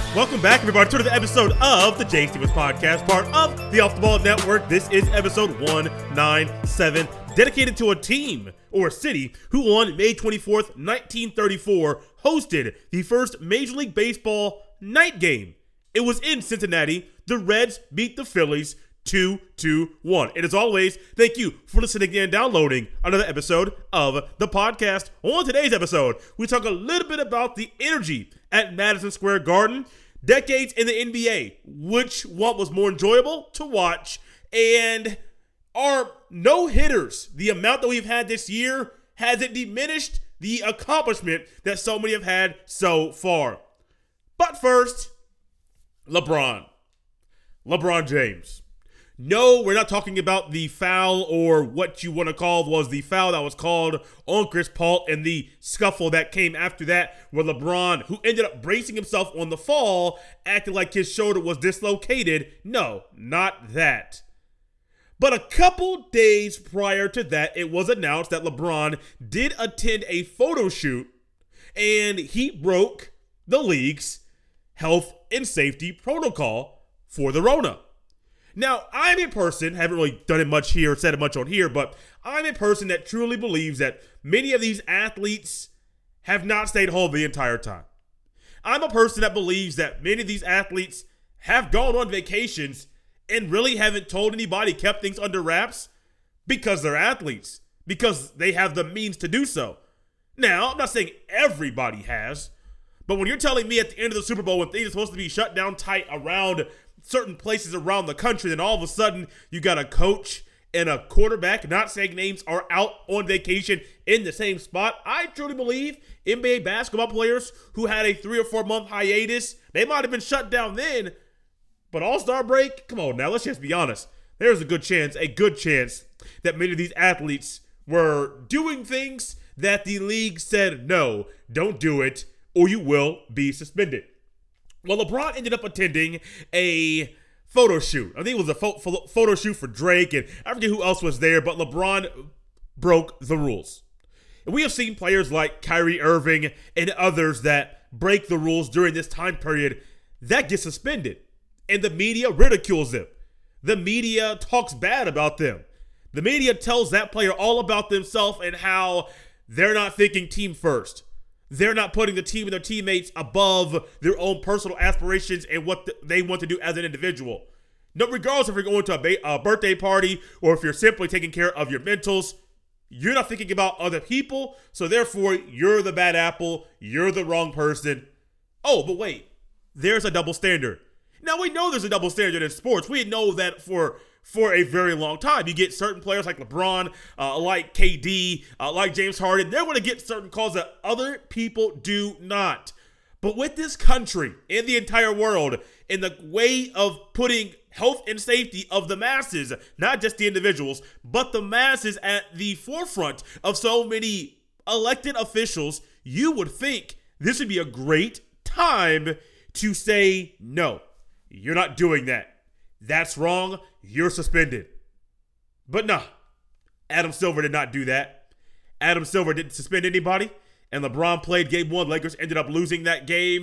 Welcome back, everybody, to the episode of the Jay Stevens Podcast, part of the Off the Ball Network. This is episode 197, dedicated to a team or a city who on May 24th, 1934, hosted the first Major League Baseball night game. It was in Cincinnati. The Reds beat the Phillies 2-1. And as always, thank you for listening and downloading another episode of the podcast. On today's episode, we talk a little bit about the energy at Madison Square Garden, decades in the NBA, which one was more enjoyable to watch, and our no-hitters, the amount that we've had this year, has it diminished the accomplishment that so many have had so far? But first, LeBron James. No, we're not talking about the foul or what you want to call was the foul that was called on Chris Paul and the scuffle that came after that where LeBron, who ended up bracing himself on the fall, acted like his shoulder was dislocated. No, not that. But a couple days prior to that, it was announced that LeBron did attend a photo shoot and he broke the league's health and safety protocol for the Rona. Now, I'm a person, haven't really done it much here, said it much on here, but I'm a person that truly believes that many of these athletes have not stayed home the entire time. I'm a person that believes that many of these athletes have gone on vacations and really haven't told anybody, kept things under wraps because they're athletes, because they have the means to do so. Now, I'm not saying everybody has, but when you're telling me at the end of the Super Bowl when things are supposed to be shut down tight around certain places around the country, then all of a sudden you got a coach and a quarterback, not saying names, are out on vacation in the same spot. I truly believe NBA basketball players who had a 3 or 4 month hiatus, they might have been shut down then, but All-Star break, come on now, let's just be honest. There's a good chance that many of these athletes were doing things that the league said, no, don't do it, or you will be suspended. Well, LeBron ended up attending a photo shoot. I think it was a photo shoot for Drake, and I forget who else was there, but LeBron broke the rules. And we have seen players like Kyrie Irving and others that break the rules during this time period that get suspended. And the media ridicules them. The media talks bad about them. The media tells that player all about themselves and how they're not thinking team first. They're not putting the team and their teammates above their own personal aspirations and what they want to do as an individual. No, regardless if you're going to a birthday party or if you're simply taking care of your mentals, you're not thinking about other people, so therefore you're the bad apple, you're the wrong person. Oh, but wait, there's a double standard. Now, we know there's a double standard in sports. We know that for a very long time. You get certain players like LeBron, like KD, like James Harden. They're going to get certain calls that other people do not. But with this country and the entire world, in the way of putting health and safety of the masses, not just the individuals, but the masses at the forefront of so many elected officials, you would think this would be a great time to say, no, you're not doing that. That's wrong. You're suspended. But nah, Adam Silver did not do that. Adam Silver didn't suspend anybody, and LeBron played game 1. Lakers ended up losing that game.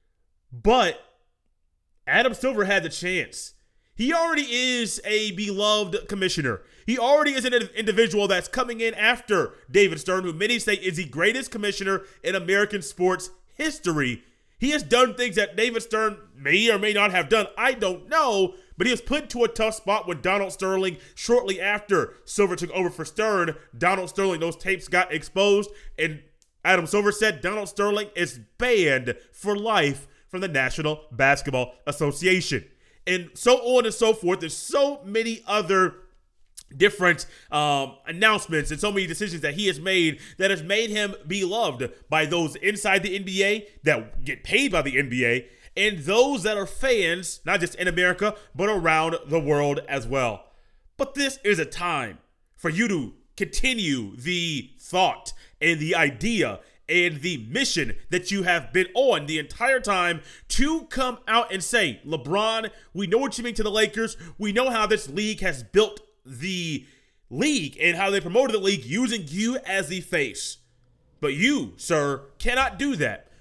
But Adam Silver had the chance. He already is a beloved commissioner. He already is an individual that's coming in after David Stern, who many say is the greatest commissioner in American sports history. He has done things that David Stern may or may not have done. I don't know. But he was put into a tough spot with Donald Sterling shortly after Silver took over for Stern. Donald Sterling, those tapes got exposed. And Adam Silver said Donald Sterling is banned for life from the National Basketball Association. And so on and so forth. There's so many other different announcements and so many decisions that he has made that has made him beloved by those inside the NBA that get paid by the NBA and those that are fans, not just in America, but around the world as well. But this is a time for you to continue the thought and the idea and the mission that you have been on the entire time to come out and say, LeBron, we know what you mean to the Lakers. We know how this league has built the league and how they promoted the league using you as the face. But you, sir, cannot do that.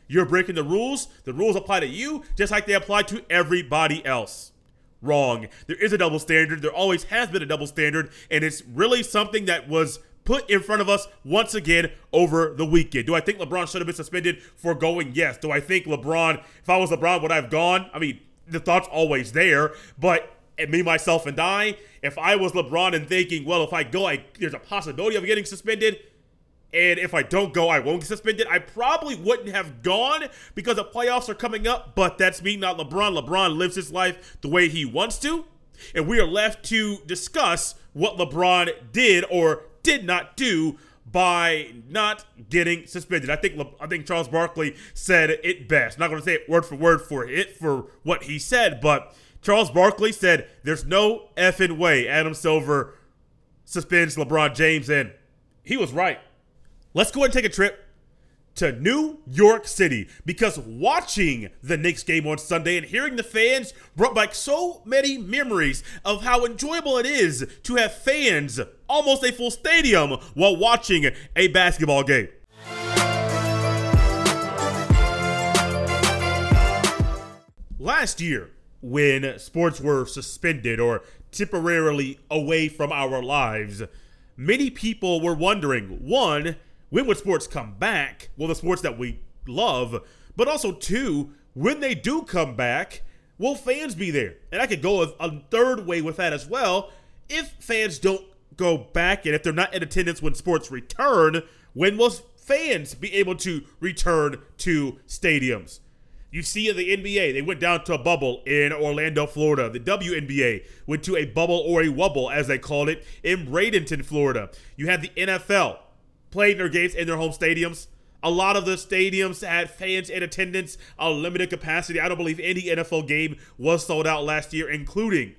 You're breaking the rules apply to you just like they apply to everybody else. Wrong. There is a double standard. There always has been a double standard, and it's really something that was put in front of us once again over the weekend. Do I think LeBron should have been suspended for going? Yes. Do I think LeBron, if I was LeBron, would I have gone? I mean, the thought's always there, but me, myself, and I, if I was LeBron and thinking, well, if I go, there's a possibility of getting suspended, and if I don't go, I won't get suspended, I probably wouldn't have gone because the playoffs are coming up, but that's me, not LeBron. LeBron lives his life the way he wants to, and we are left to discuss what LeBron did or did not do by not getting suspended. I think Charles Barkley said it best. Not going to say it word for what he said, but Charles Barkley said, there's no effing way Adam Silver suspends LeBron James, and he was right. Let's go ahead and take a trip to New York City, because watching the Knicks game on Sunday and hearing the fans brought back so many memories of how enjoyable it is to have fans, almost a full stadium, while watching a basketball game. Last year, when sports were suspended or temporarily away from our lives, many people were wondering, one, when would sports come back? Well, the sports that we love, but also two, when they do come back, will fans be there? And I could go a third way with that as well. If fans don't go back and if they're not in attendance when sports return, when will fans be able to return to stadiums? You see in the NBA, they went down to a bubble in Orlando, Florida. The WNBA went to a bubble or a wubble, as they called it, in Bradenton, Florida. You had the NFL playing their games in their home stadiums. A lot of the stadiums had fans in attendance, a limited capacity. I don't believe any NFL game was sold out last year, including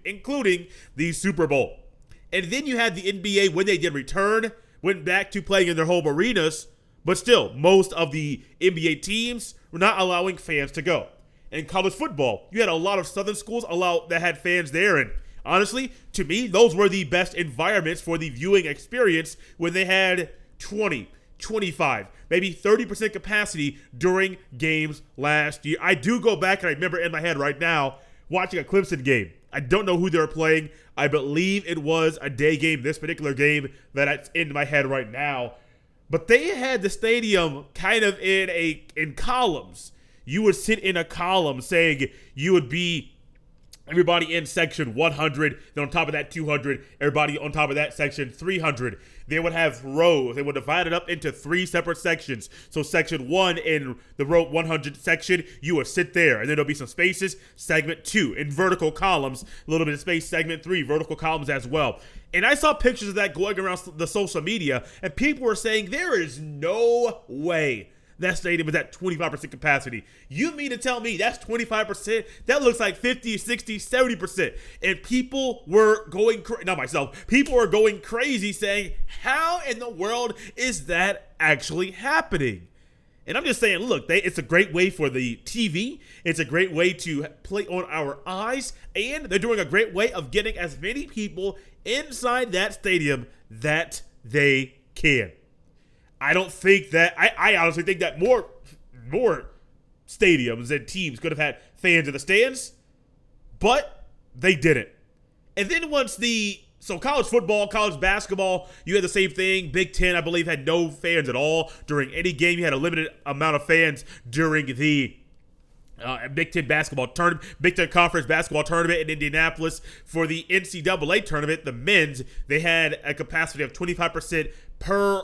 the Super Bowl. And then you had the NBA, when they did return, went back to playing in their home arenas, but still, most of the NBA teams were not allowing fans to go. In college football, you had a lot of Southern schools that had fans there, and honestly, to me, those were the best environments for the viewing experience when they had 20, 25, maybe 30% capacity during games last year. I do go back and I remember in my head right now watching a Clemson game. I don't know who they were playing. I believe it was a day game, this particular game that's in my head right now. But they had the stadium kind of in columns. You would sit in a column saying you would be everybody in section 100, then on top of that 200, everybody on top of that section 300. They would have rows. They would divide it up into 3 separate sections. So section 1 in the row 100 section, you would sit there, and then there'll be some spaces. Segment 2 in vertical columns, a little bit of space. Segment 3, vertical columns as well. And I saw pictures of that going around the social media, and people were saying there is no way that stadium is at 25% capacity. You mean to tell me that's 25%? That looks like 50, 60, 70%. And people were going people were going crazy saying, how in the world is that actually happening? And I'm just saying, look, it's a great way for the TV. It's a great way to play on our eyes. And they're doing a great way of getting as many people inside that stadium that they can. I don't think that I honestly think that more stadiums and teams could have had fans in the stands, but they didn't. And then college football, college basketball, you had the same thing. Big Ten, I believe, had no fans at all during any game. You had a limited amount of fans during the Big Ten basketball tournament, Big Ten Conference basketball tournament in Indianapolis. For the NCAA tournament, the men's, they had a capacity of 25% per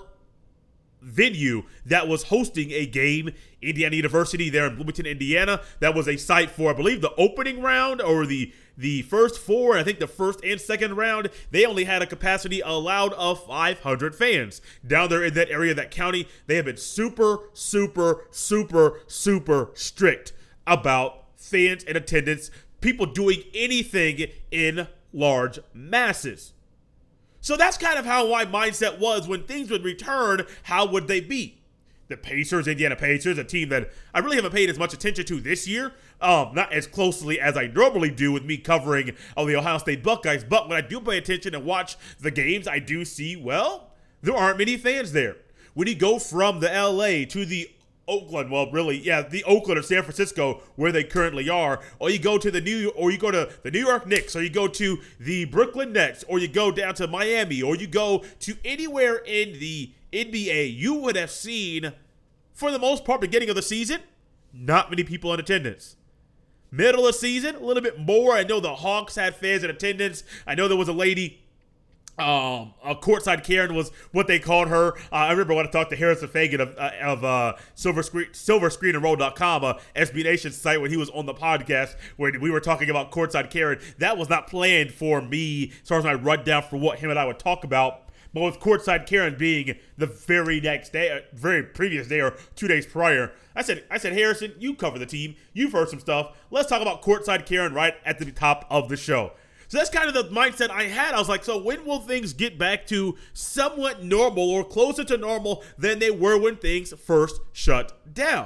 venue that was hosting a game. Indiana University there in Bloomington, Indiana, that was a site for, I believe, the opening round or the first 4. I think the first and second round, they only had a capacity allowed of 500 fans. Down there in that area, that county, they have been super, super, super, super strict about fans and attendance, people doing anything in large masses. So that's kind of how my mindset was when things would return. How would they be? The Pacers, Indiana Pacers, a team that I really haven't paid as much attention to this year, not as closely as I normally do with me covering the Ohio State Buckeyes, but when I do pay attention and watch the games, I do see, well, there aren't many fans there. When you go from the LA to the Oakland, well, really, yeah, the Oakland or San Francisco, where they currently are, or you go to the New York Knicks, or you go to the Brooklyn Nets, or you go down to Miami, or you go to anywhere in the NBA, you would have seen, for the most part, beginning of the season, not many people in attendance. Middle of the season, a little bit more. I know the Hawks had fans in attendance. I know there was a lady. A courtside Karen was what they called her. I remember when I talked to Harrison Fagan of silverscreenandroll.com, SB Nation's site, when he was on the podcast when we were talking about courtside Karen. That was not planned for me as far as my rundown for what him and I would talk about. But with courtside Karen being the very next day, very previous day or 2 days prior, I said, Harrison, you cover the team. You've heard some stuff. Let's talk about courtside Karen right at the top of the show. So that's kind of the mindset I had. I was like, so when will things get back to somewhat normal or closer to normal than they were when things first shut down?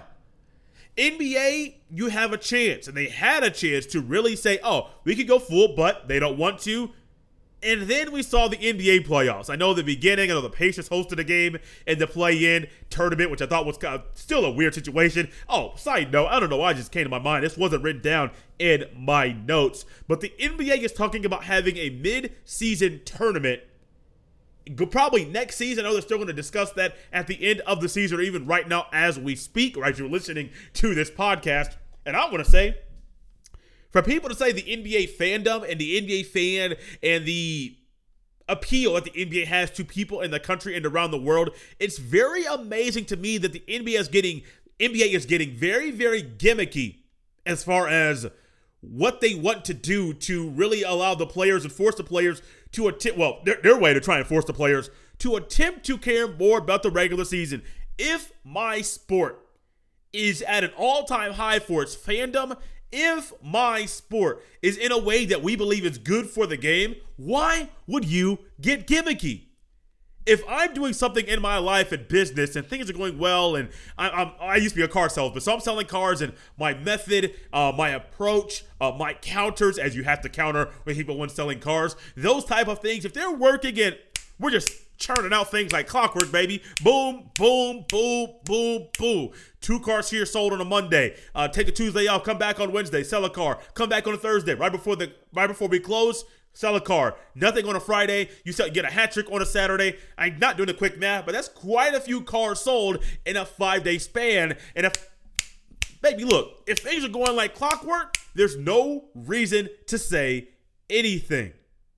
NBA, you have a chance, and they had a chance to really say, oh, we could go full, but they don't want to. And then we saw the NBA playoffs. I know the beginning, I know the Pacers hosted a game in the play-in tournament, which I thought was kind of still a weird situation. Oh, side note, I don't know why it just came to my mind. This wasn't written down in my notes. But the NBA is talking about having a mid-season tournament probably next season. I know they're still going to discuss that at the end of the season or even right now as we speak, or as you're listening to this podcast. And I'm going to say, for people to say the NBA fandom and the NBA fan and the appeal that the NBA has to people in the country and around the world, it's very amazing to me that the NBA is getting very, very gimmicky as far as what they want to do to really allow the players and force the players to attempt, well, their way to try and force the players to attempt to care more about the regular season. If my sport is at an all-time high for its fandom, if my sport is in a way that we believe is good for the game, why would you get gimmicky? If I'm doing something in my life and business and things are going well, and I used to be a car salesman, so I'm selling cars, and my method, my approach, my counters, as you have to counter when people when selling cars, those type of things, if they're working and we're just churning out things like clockwork, baby. Boom, boom, boom, boom, boom. 2 cars here sold on a Monday. Take a Tuesday off, come back on Wednesday, sell a car. Come back on a Thursday, right before we close, sell a car. Nothing on a Friday. You get a hat trick on a Saturday. I'm not doing the quick math, but that's quite a few cars sold in a 5-day span. And baby, look, if things are going like clockwork, there's no reason to say anything.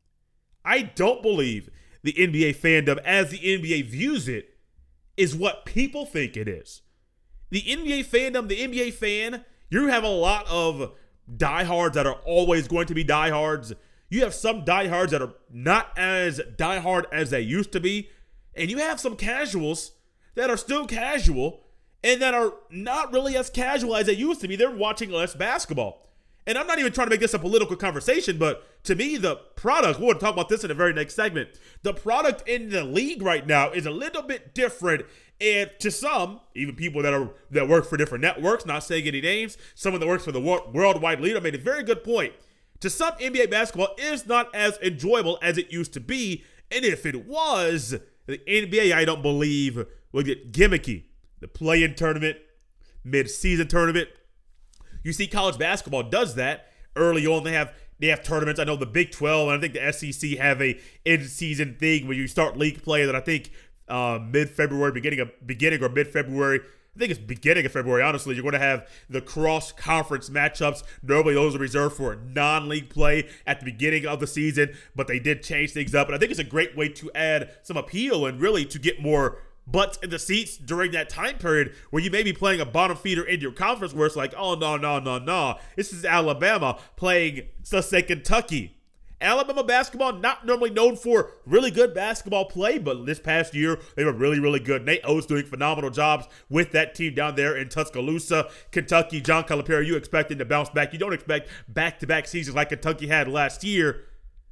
I don't believe the NBA fandom, as the NBA views it, is what people think it is. The NBA fandom, the NBA fan, you have a lot of diehards that are always going to be diehards. You have some diehards that are not as diehard as they used to be. And you have some casuals that are still casual and that are not really as casual as they used to be. They're watching less basketball. And I'm not even trying to make this a political conversation, but to me, the product, we'll talk about this in the very next segment, the product in the league right now is a little bit different. And to some, even people that work for different networks, not saying any names, someone that works for the worldwide leader made a very good point. To some, NBA basketball is not as enjoyable as it used to be. And if it was, the NBA, I don't believe, will get gimmicky. The play-in tournament, mid-season tournament. You see college basketball does that early on. They have tournaments. I know the Big 12 and I think the SEC have a in-season thing where you start league play that I think mid-February, beginning or mid-February. I think it's beginning of February, honestly. You're going to have the cross-conference matchups. Normally, those are reserved for non-league play at the beginning of the season, but they did change things up. And I think it's a great way to add some appeal and really to get more butts in the seats during that time period where you may be playing a bottom feeder in your conference where it's like, oh, no. This is Alabama playing, let's say, Kentucky. Alabama basketball, not normally known for really good basketball play, but this past year, they were really, really good. Nate Oates doing phenomenal jobs with that team down there in Tuscaloosa. Kentucky, John Calipari, you expect him to bounce back. You don't expect back-to-back seasons like Kentucky had last year.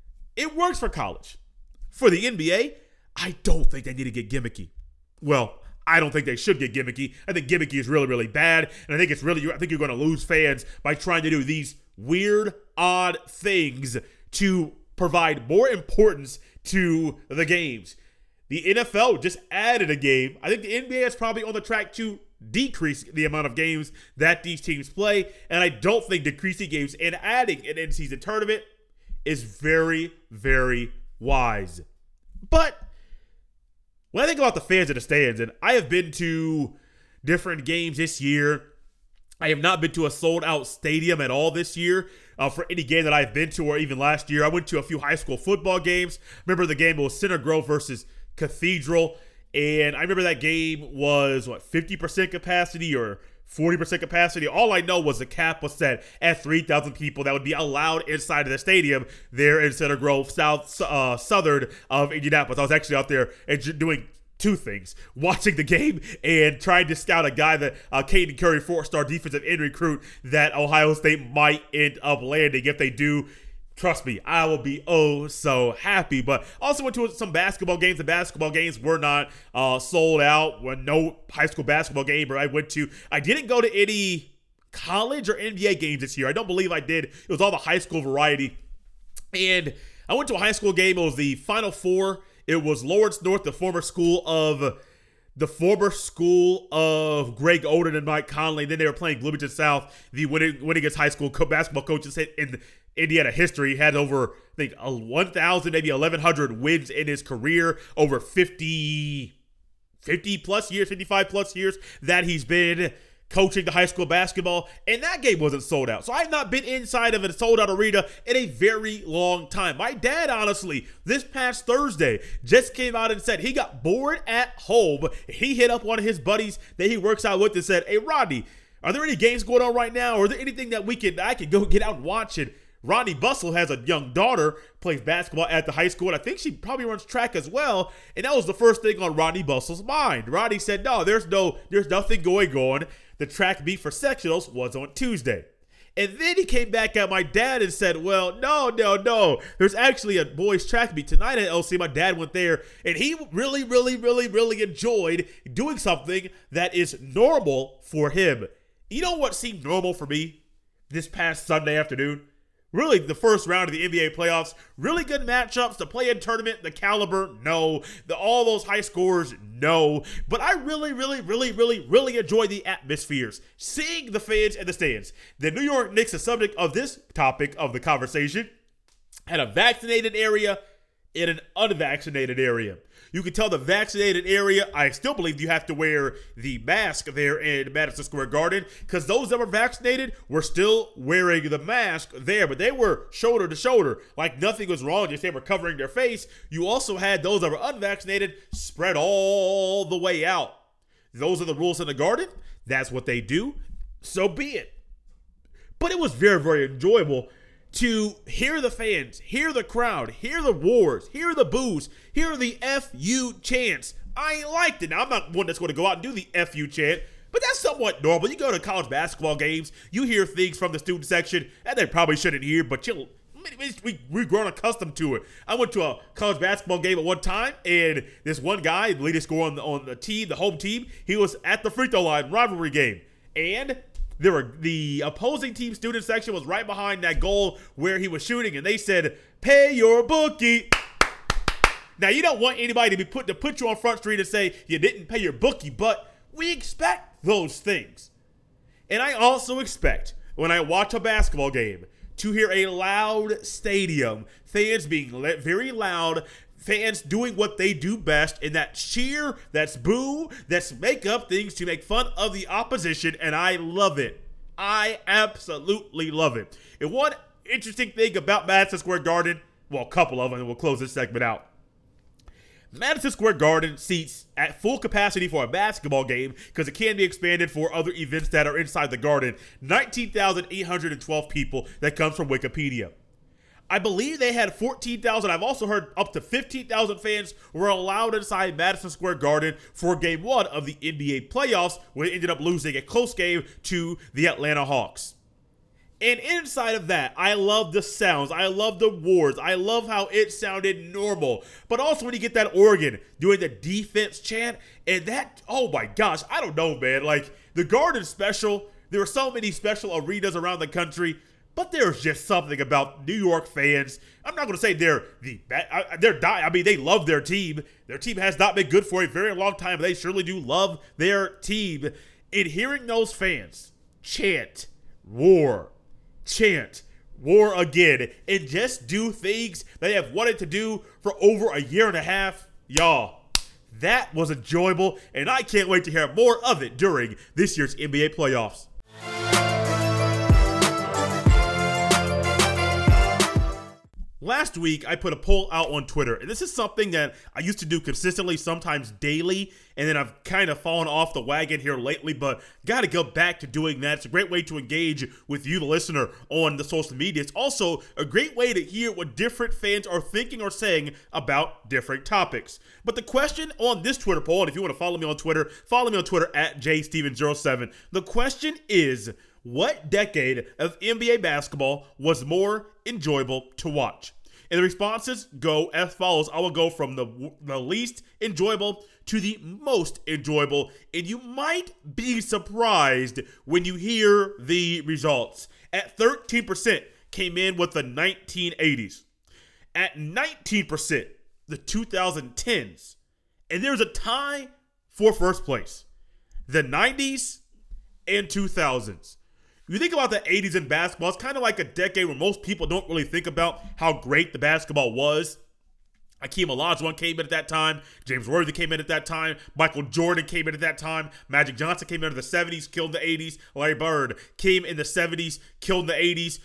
It works for college. For the NBA, I don't think they need to get gimmicky. Well, I don't think they should get gimmicky. I think gimmicky is really, really bad, and I think you're going to lose fans by trying to do these weird, odd things to provide more importance to the games. The NFL just added a game. I think the NBA is probably on the track to decrease the amount of games that these teams play. And I don't think decreasing games and adding an in-season tournament is very, very wise. But when I think about the fans in the stands, and I have been to different games this year, I have not been to a sold-out stadium at all this year for any game that I've been to, or even last year. I went to a few high school football games. Remember the game was Center Grove versus Cathedral, and I remember that game was, 50% capacity or 40% capacity. All I know was the cap was set at 3,000 people that would be allowed inside of the stadium there in Center Grove, southern of Indianapolis. I was actually out there and doing two things: watching the game and trying to scout a guy that Caden Curry, 4-star defensive end recruit, that Ohio State might end up landing. If they do, trust me, I will be so happy. But also went to some basketball games. The basketball games were not sold out. No high school basketball game I went to. I didn't go to any college or NBA games this year. I don't believe I did. It was all the high school variety. And I went to a high school game. It was the Final Four. It was Lawrence North, the former school of Greg Oden and Mike Conley. Then they were playing Bloomington South, the winningest high school basketball coaches in Indiana history. He had over, I think, 1,000, maybe 1,100 wins in his career, over 50 plus years, 55 plus years that he's been coaching the high school basketball, and that game wasn't sold out. So I've not been inside of a sold-out arena in a very long time. My dad, honestly, this past Thursday, just came out and said he got bored at home. He hit up one of his buddies that he works out with and said, "Hey, Rodney, are there any games going on right now? Or is there anything that I can go get out and watch?" And Rodney Bustle has a young daughter, plays basketball at the high school, and I think she probably runs track as well. And that was the first thing on Rodney Bustle's mind. Rodney said, "No, there's nothing going on. The track meet for sectionals was on Tuesday." And then he came back at my dad and said, "Well, no. There's actually a boys track meet tonight at LC." My dad went there, and he really, really, really, really enjoyed doing something that is normal for him. You know what seemed normal for me this past Sunday afternoon? Really, the first round of the NBA playoffs, really good matchups. The play-in tournament, the caliber, no. All those high scores, no. But I really, really, really, really, really enjoy the atmospheres. Seeing the fans in the stands. The New York Knicks, the subject of this topic of the conversation, had a vaccinated area and an unvaccinated area. You can tell the vaccinated area, I still believe you have to wear the mask there in Madison Square Garden, because those that were vaccinated were still wearing the mask there, but they were shoulder to shoulder, like nothing was wrong, just they were covering their face. You also had those that were unvaccinated spread all the way out. Those are the rules in the Garden. That's what they do. So be it. But it was very, very enjoyable to hear the fans, hear the crowd, hear the wars, hear the boos, hear the FU chants. I liked it. Now, I'm not one that's going to go out and do the FU chant, but that's somewhat normal. You go to college basketball games, you hear things from the student section that they probably shouldn't hear, but we've grown accustomed to it. I went to a college basketball game at one time, and this one guy, the leading scorer on the team, the home team, he was at the free throw line, rivalry game, and the opposing team student section was right behind that goal where he was shooting, and they said, "Pay your bookie." Now, you don't want anybody to put you on Front Street and say you didn't pay your bookie, but we expect those things. And I also expect, when I watch a basketball game, to hear a loud stadium, fans being very loud, fans doing what they do best, and that cheer, that's boo, that's make up things to make fun of the opposition, and I love it. I absolutely love it. And one interesting thing about Madison Square Garden, well, a couple of them, and we'll close this segment out. Madison Square Garden seats at full capacity for a basketball game, because it can be expanded for other events that are inside the Garden, 19,812 people. That comes from Wikipedia. I believe they had 14,000. I've also heard up to 15,000 fans were allowed inside Madison Square Garden for Game 1 of the NBA playoffs, where they ended up losing a close game to the Atlanta Hawks. And inside of that, I love the sounds. I love the wars. I love how it sounded normal. But also when you get that organ doing the defense chant, and that, oh my gosh, I don't know, man. Like, the Garden special, there are so many special arenas around the country, but there's just something about New York fans. I'm not going to say they love their team. Their team has not been good for a very long time, but they surely do love their team. And hearing those fans chant war again, and just do things they have wanted to do for over a year and a half, y'all, that was enjoyable, and I can't wait to hear more of it during this year's NBA playoffs. Last week, I put a poll out on Twitter, and this is something that I used to do consistently, sometimes daily, and then I've kind of fallen off the wagon here lately, but got to go back to doing that. It's a great way to engage with you, the listener, on the social media. It's also a great way to hear what different fans are thinking or saying about different topics. But the question on this Twitter poll, and if you want to follow me on Twitter at JSteven07. The question is, what decade of NBA basketball was more enjoyable to watch? And the responses go as follows. I will go from the least enjoyable to the most enjoyable, and you might be surprised when you hear the results. At 13% came in with the 1980s. At 19%, the 2010s. And there's a tie for first place. The 90s and 2000s. You think about the 80s in basketball, it's kind of like a decade where most people don't really think about how great the basketball was. Akeem Olajuwon came in at that time. James Worthy came in at that time. Michael Jordan came in at that time. Magic Johnson came in the 70s, killed in the 80s. Larry Bird came in the 70s, killed in the 80s.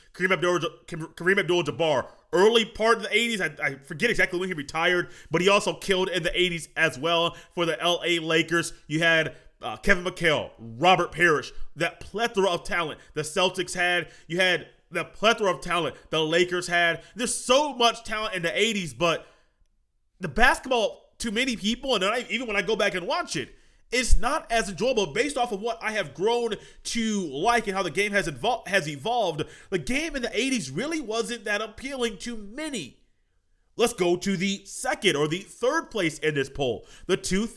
Kareem Abdul-Jabbar, early part of the 80s. I forget exactly when he retired, but he also killed in the 80s as well for the LA Lakers. You had Kevin McHale, Robert Parrish, that plethora of talent the Celtics had. You had the plethora of talent the Lakers had. There's so much talent in the 80s, but the basketball, to many people, and even when I go back and watch it, it's not as enjoyable based off of what I have grown to like and how the game has evolved. The game in the 80s really wasn't that appealing to many. Let's go to the second or the third place in this poll, the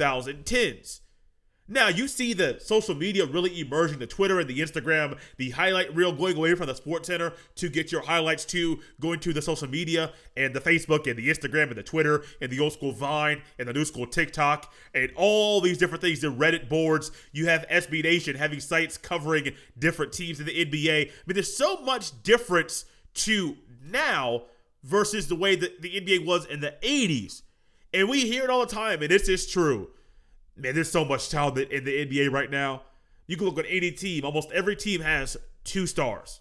2010s. Now, you see the social media really emerging, the Twitter and the Instagram, the highlight reel going away from the SportsCenter to get your highlights to, going to the social media and the Facebook and the Instagram and the Twitter and the old school Vine and the new school TikTok and all these different things, the Reddit boards. You have SB Nation having sites covering different teams in the NBA. I mean, there's so much difference to now versus the way that the NBA was in the 80s. And we hear it all the time, and this is true. Man, there's so much talent in the NBA right now. You can look at any team. Almost every team has 2 stars.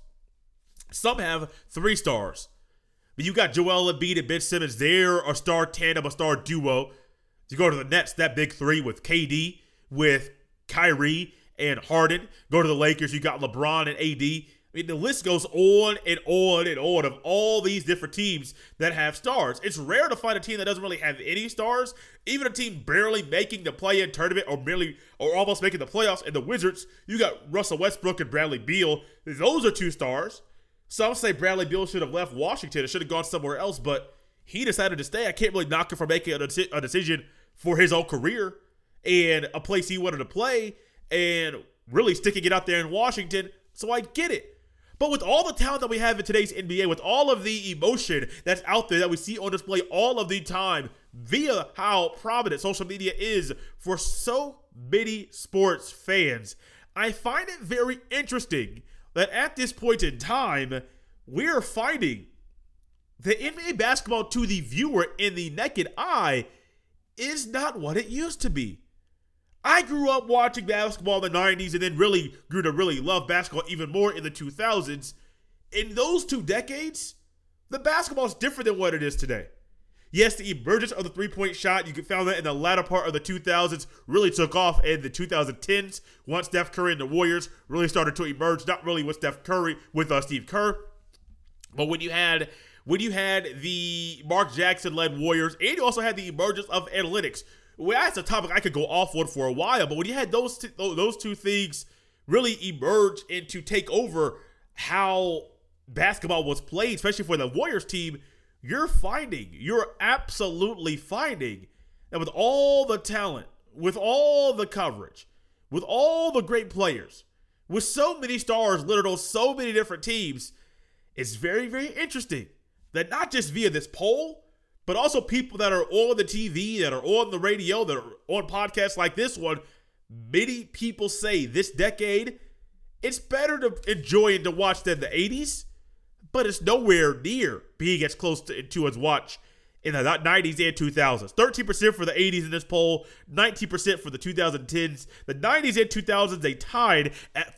Some have 3 stars. But you got Joel Embiid and Ben Simmons. They're a star tandem, a star duo. You go to the Nets, that big 3 with KD, with Kyrie and Harden. Go to the Lakers, you got LeBron and AD. I mean, the list goes on and on and on of all these different teams that have stars. It's rare to find a team that doesn't really have any stars. Even a team barely making the play-in tournament or almost making the playoffs. And the Wizards, you got Russell Westbrook and Bradley Beal. Those are 2 stars. Some say Bradley Beal should have left Washington. It should have gone somewhere else, but he decided to stay. I can't really knock him for making a decision for his own career and a place he wanted to play and really sticking it out there in Washington. So I get it. But with all the talent that we have in today's NBA, with all of the emotion that's out there that we see on display all of the time via how prominent social media is for so many sports fans, I find it very interesting that at this point in time, we're finding the NBA basketball to the viewer in the naked eye is not what it used to be. I grew up watching basketball in the 90s and then really grew to really love basketball even more in the 2000s. In those 2 decades, the basketball is different than what it is today. Yes, the emergence of the three-point shot, you found that in the latter part of the 2000s, really took off in the 2010s once Steph Curry and the Warriors really started to emerge. Not really with Steph Curry, with Steve Kerr. But when you had the Mark Jackson-led Warriors, and you also had the emergence of analytics. Well, that's a topic I could go off on for a while, but when you had those two things really emerge and to take over how basketball was played, especially for the Warriors team, you're absolutely finding that with all the talent, with all the coverage, with all the great players, with so many stars littered on so many different teams, it's very, very interesting that not just via this poll, but also people that are on the TV, that are on the radio, that are on podcasts like this one, many people say this decade, it's better to enjoy and to watch than the 80s, but it's nowhere near being as close to as watch in the 90s and 2000s. 13% for the 80s in this poll, 19% for the 2010s. The 90s and 2000s, they tied at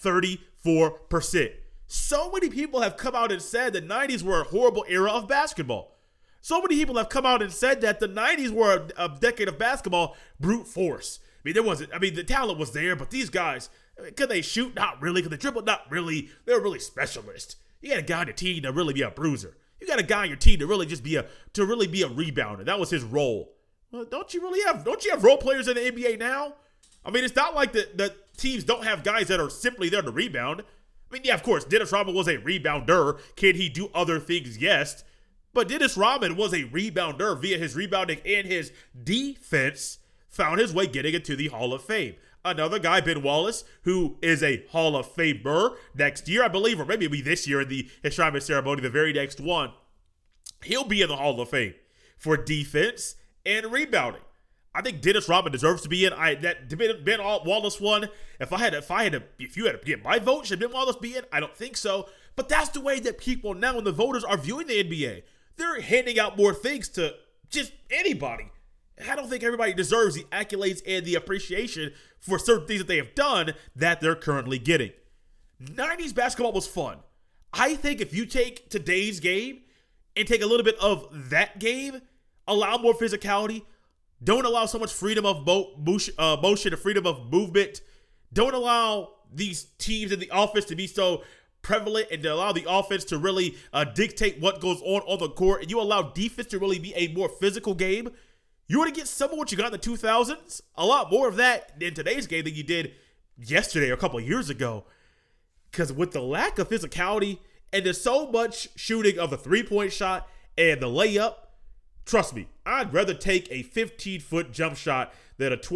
34%. So many people have come out and said the 90s were a horrible era of basketball. So many people have come out and said that the 90s were a decade of basketball brute force. The talent was there, but these guys, could they shoot? Not really. Could they dribble? Not really. They were really specialists. You got a guy on your team to really be a bruiser. You got a guy on your team to really just be a rebounder. That was his role. Well, don't you have role players in the NBA now? I mean, it's not like the teams don't have guys that are simply there to rebound. I mean, yeah, of course, Dennis Rodman was a rebounder. Can he do other things? Yes. But Dennis Rodman was a rebounder via his rebounding and his defense, found his way getting into the Hall of Fame. Another guy, Ben Wallace, who is a Hall of Famer next year, I believe, or maybe it'll be this year in the enshrinement ceremony, the very next one. He'll be in the Hall of Fame for defense and rebounding. I think Dennis Rodman deserves to be in. Ben Wallace one. If you had to get my vote, should Ben Wallace be in? I don't think so. But that's the way that people now and the voters are viewing the NBA. They're handing out more things to just anybody. I don't think everybody deserves the accolades and the appreciation for certain things that they have done that they're currently getting. 90s basketball was fun. I think if you take today's game and take a little bit of that game, allow more physicality, don't allow so much freedom of motion and freedom of movement, don't allow these teams in the offense to be so prevalent and to allow the offense to really dictate what goes on the court, and you allow defense to really be a more physical game, you want to get some of what you got in the 2000s, a lot more of that in today's game than you did yesterday or a couple of years ago. Because with the lack of physicality and there's so much shooting of the three-point shot and the layup, trust me, I'd rather take a 15-foot jump shot than a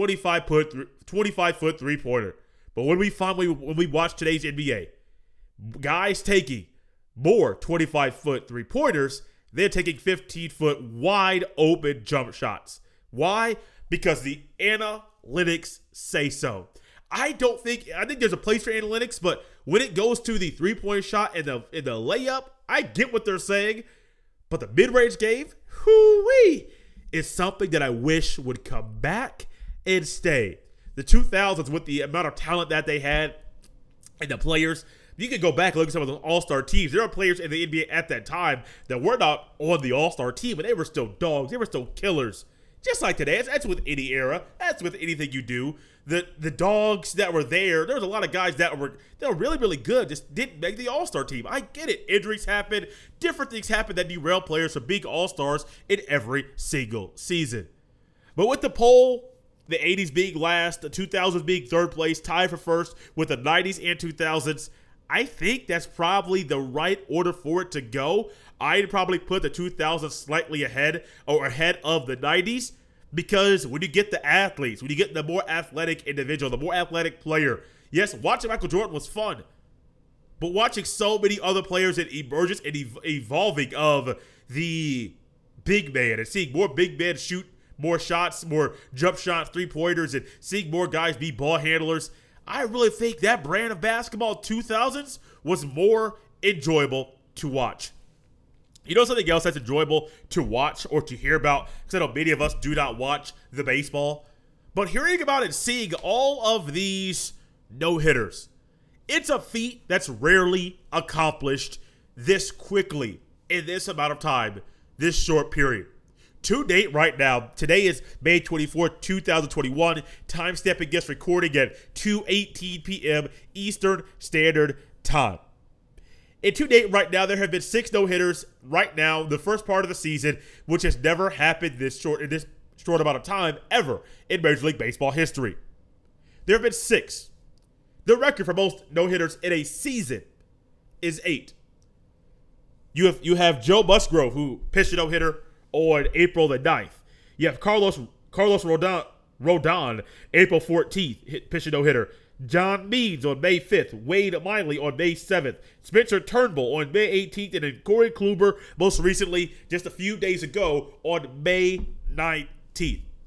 25-foot three-pointer. But when we watch today's NBA, guys taking more 25-foot three-pointers, they're taking 15-foot wide-open jump shots. Why? Because the analytics say so. I think there's a place for analytics, but when it goes to the three-point shot and the layup, I get what they're saying. But the mid-range game, hoo-wee, is something that I wish would come back and stay. The 2000s, with the amount of talent that they had and the players, you can go back and look at some of the all-star teams. There are players in the NBA at that time that were not on the all-star team, but they were still dogs. They were still killers. Just like today. That's with any era. That's with anything you do. The dogs that were there was a lot of guys that were really, really good, just didn't make the all-star team. I get it. Injuries happen. Different things happen that derail players from being all-stars in every single season. But with the poll, the 80s being last, the 2000s being third place, tied for first with the 90s and 2000s, I think that's probably the right order for it to go. I'd probably put the 2000s slightly ahead of the 90s, because when you get the athletes, when you get the more athletic individual, the more athletic player, yes, watching Michael Jordan was fun, but watching so many other players and emergence and evolving of the big man and seeing more big men shoot more shots, more jump shots, three-pointers, and seeing more guys be ball handlers, I really think that brand of basketball 2000s was more enjoyable to watch. You know something else that's enjoyable to watch or to hear about? Because I know many of us do not watch the baseball. But hearing about and seeing all of these no-hitters, it's a feat that's rarely accomplished this quickly in this amount of time, this short period. To date right now, today is May 24th, 2021. Timestamp gets recording at 2:18 p.m. Eastern Standard Time. And to date right now, there have been 6 no-hitters right now, the first part of the season, which has never happened in this short amount of time ever in Major League Baseball history. There have been 6. The record for most no-hitters in a season is 8. You have Joe Musgrove, who pitched a no-hitter on April the 9th. You have Carlos Rodon, April 14th, pitched a no-hitter. John Means on May 5th, Wade Miley on May 7th, Spencer Turnbull on May 18th, and then Corey Kluber most recently, just a few days ago, on May 19th.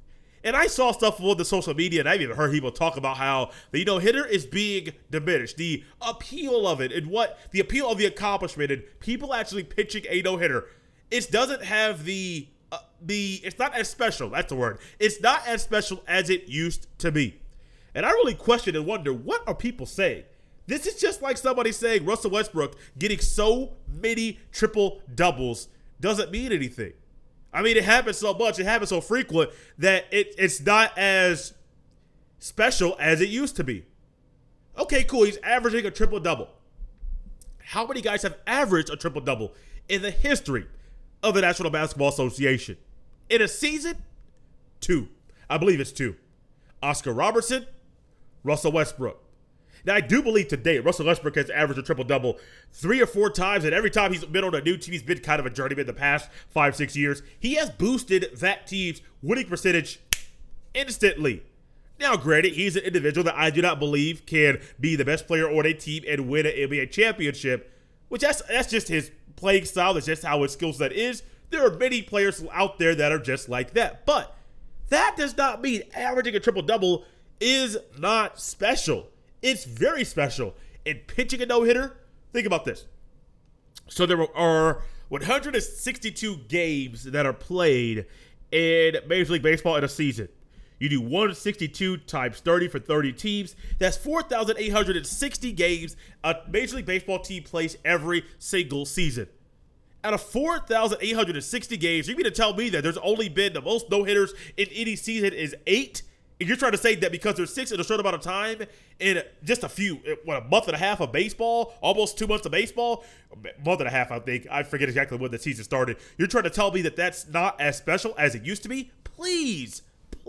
And I saw stuff on the social media, and I've even heard people talk about how the no-hitter is being diminished. The appeal of it and what the appeal of the accomplishment and people actually pitching a no-hitter. It doesn't have it's not as special. That's the word. It's not as special as it used to be. And I really question and wonder, what are people saying? This is just like somebody saying Russell Westbrook getting so many triple doubles doesn't mean anything. I mean, it happens so much, it happens so frequent that it's not as special as it used to be. Okay, cool. He's averaging a triple double. How many guys have averaged a triple double in the history of the National Basketball Association? In a season? 2. I believe it's 2. Oscar Robertson, Russell Westbrook. Now, I do believe today Russell Westbrook has averaged a triple-double 3 or 4 times, and every time he's been on a new team, he's been kind of a journeyman the past 5-6 years. He has boosted that team's winning percentage instantly. Now, granted, he's an individual that I do not believe can be the best player on a team and win an NBA championship, which that's just his playing style. That's just how his skill set is. There are many players out there that are just like that. But that does not mean averaging a triple-double is not special. It's very special. And pitching a no-hitter, think about this. So there are 162 games that are played in Major League Baseball in a season. You do 162 times 30 for 30 teams. That's 4,860 games a Major League Baseball team plays every single season. Out of 4,860 games, you mean to tell me that there's only been the most no-hitters in any season is 8? And you're trying to say that because there's 6 in a short amount of time, in just a month and a half of baseball, almost 2 months of baseball, month and a half, I think. I forget exactly when the season started. You're trying to tell me that that's not as special as it used to be? Please.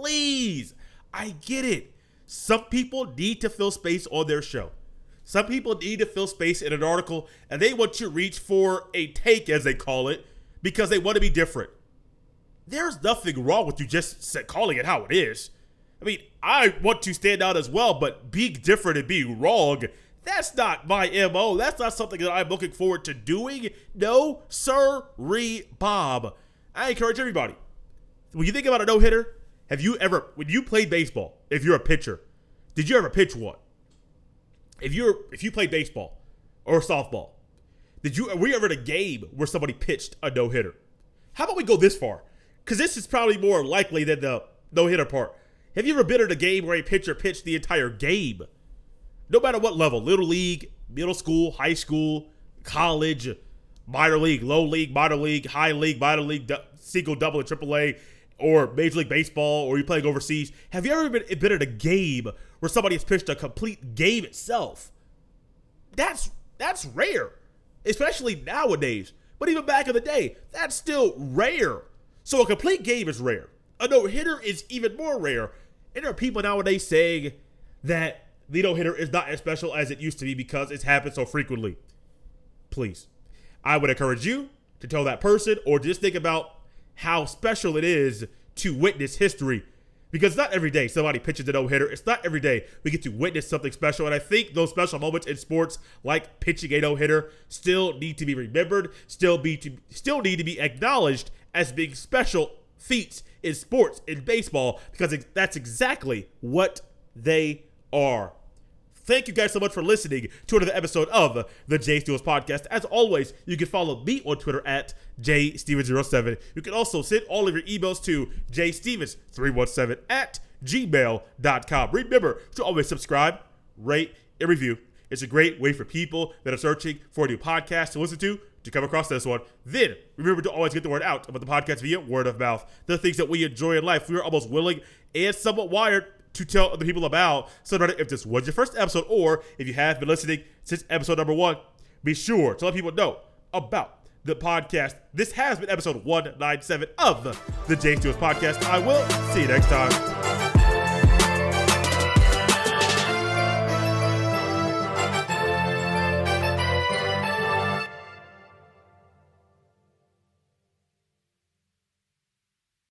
I get it. Some people need to fill space on their show. Some people need to fill space in an article, and they want to reach for a take, as they call it, because they want to be different. There's nothing wrong with you just calling it how it is. I mean, I want to stand out as well, but being different and being wrong, that's not my MO. That's not something that I'm looking forward to doing. No, sir-ree, Bob. I encourage everybody. When you think about a no-hitter, when you played baseball, if you're a pitcher, did you ever pitch one? If you played baseball or softball, were you ever in a game where somebody pitched a no-hitter? How about we go this far? Because this is probably more likely than the no-hitter part. Have you ever been in a game where a pitcher pitched the entire game? No matter what level, little league, middle school, high school, college, minor league, low league, minor league, high league, minor league, single, double, and AAA, or Major League Baseball, or you're playing overseas. Have you ever been in a game where somebody has pitched a complete game itself? That's rare, especially nowadays. But even back in the day, that's still rare. So a complete game is rare. A no-hitter is even more rare. And there are people nowadays saying that the no-hitter is not as special as it used to be because it's happened so frequently. Please, I would encourage you to tell that person or just think about how special it is to witness history. Because it's not every day somebody pitches a no-hitter. It's not every day we get to witness something special. And I think those special moments in sports, like pitching a no-hitter, still need to be remembered, still need to be acknowledged as being special feats in sports, in baseball, because that's exactly what they are. Thank you guys so much for listening to another episode of the Jay Stevens Podcast. As always, you can follow me on Twitter at jstevens07. You can also send all of your emails to jstevens317 at gmail.com. Remember to always subscribe, rate, and review. It's a great way for people that are searching for a new podcast to listen to come across this one. Then, remember to always get the word out about the podcast via word of mouth. The things that we enjoy in life, we are almost willing and somewhat wired to tell other people about. So that if this was your first episode, or if you have been listening since episode number 1, be sure to let people know about the podcast. This has been episode 197 of the Jay Stevens Podcast. I will see you next time.